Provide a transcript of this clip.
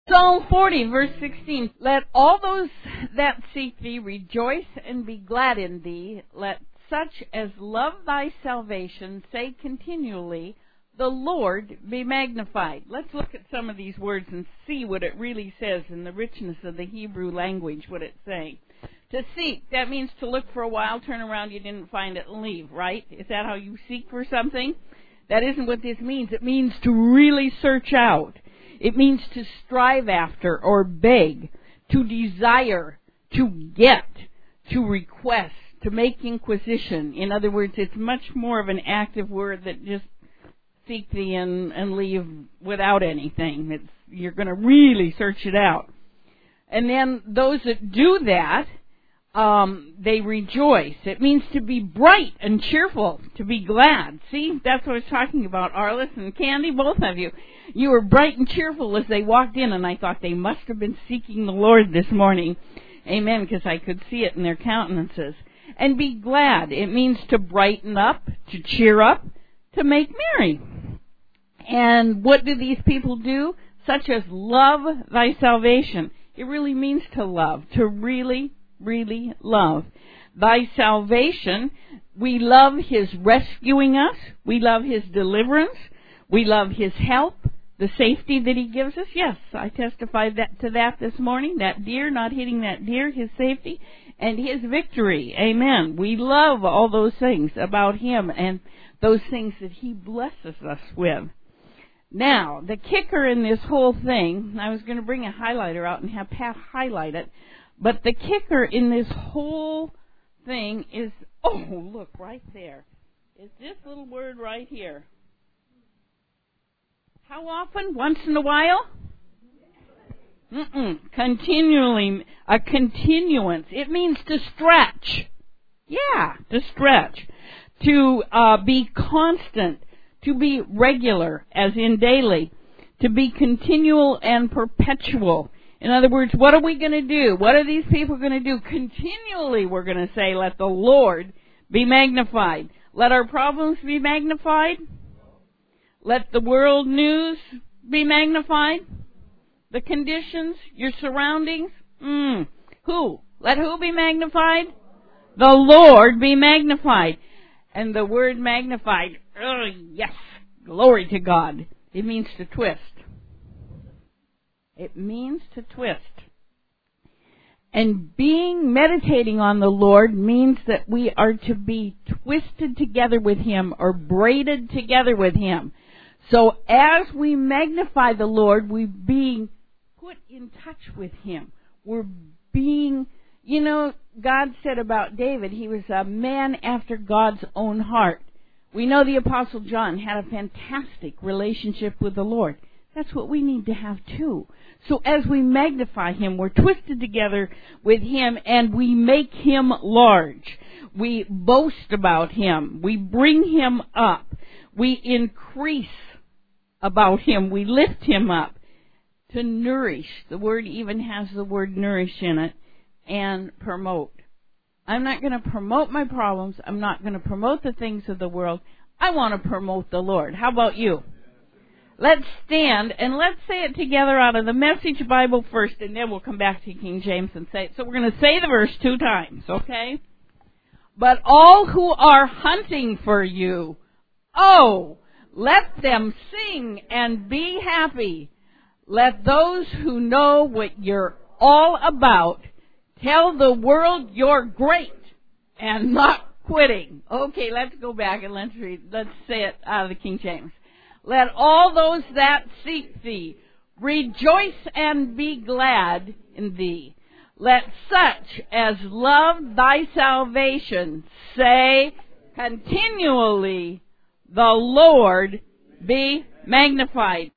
Psalm 40, verse 16. Let all those that seek thee rejoice and be glad in thee. Let such as love thy salvation say continually, the Lord be magnified. Let's look at some of these words and see what it really says in the richness of the Hebrew language, what it's saying. To seek, that means to look for a while, turn around, you didn't find it, and leave, right? Is that how you seek for something? That isn't what this means. It means to really search out. It means to strive after or beg, to desire, to get, to request, to make inquisition. In other words, it's much more of an active word that just seek thee and leave without anything. You're going to really search it out. And then those that do that, they rejoice. It means to be bright and cheerful, to be glad. See, that's what I was talking about, Arliss and Candy, both of you. You were bright and cheerful as they walked in, and I thought they must have been seeking the Lord this morning. Amen, because I could see it in their countenances. And be glad. It means to brighten up, to cheer up, to make merry. And what do these people do? Such as love thy salvation. It really means to love, to really love. Thy salvation, we love His rescuing us. We love His deliverance. We love His help, the safety that He gives us. Yes, I testified to that this morning. That deer, not hitting that deer, His safety, and His victory. Amen. We love all those things about Him and those things that He blesses us with. Now, the kicker in this whole thing, I was going to bring a highlighter out and have Pat highlight it, but the kicker in this whole thing is, oh, look, right there. Is this little word right here. How often? Once in a while? Continually. A continuance. It means to stretch. Yeah, to stretch. To be constant. To be regular, as in daily. To be continual and perpetual. In other words, what are we going to do? What are these people going to do? Continually, we're going to say, let the Lord be magnified. Let our problems be magnified. Let the world news be magnified. The conditions, your surroundings. Who? Let who be magnified? The Lord be magnified. And the word magnified, oh yes, glory to God. It means to twist. It means to twist. And meditating on the Lord means that we are to be twisted together with Him or braided together with Him. So as we magnify the Lord, we're being put in touch with Him. We're being, God said about David, he was a man after God's own heart. We know the Apostle John had a fantastic relationship with the Lord. That's what we need to have too. So as we magnify Him, we're twisted together with Him and we make Him large. We boast about Him. We bring Him up. We increase about Him. We lift Him up. To nourish. The word even has the word nourish in it. And promote. I'm not going to promote my problems. I'm not going to promote the things of the world. I want to promote the Lord. How about you? Let's stand and let's say it together out of the Message Bible first, and then we'll come back to King James and say it. So we're going to say the verse 2 times, okay? But all who are hunting for you, let them sing and be happy. Let those who know what you're all about tell the world you're great and not quitting. Okay, let's go back and let's say it out of the King James. Let all those that seek thee rejoice and be glad in thee. Let such as love thy salvation say continually, the Lord be magnified.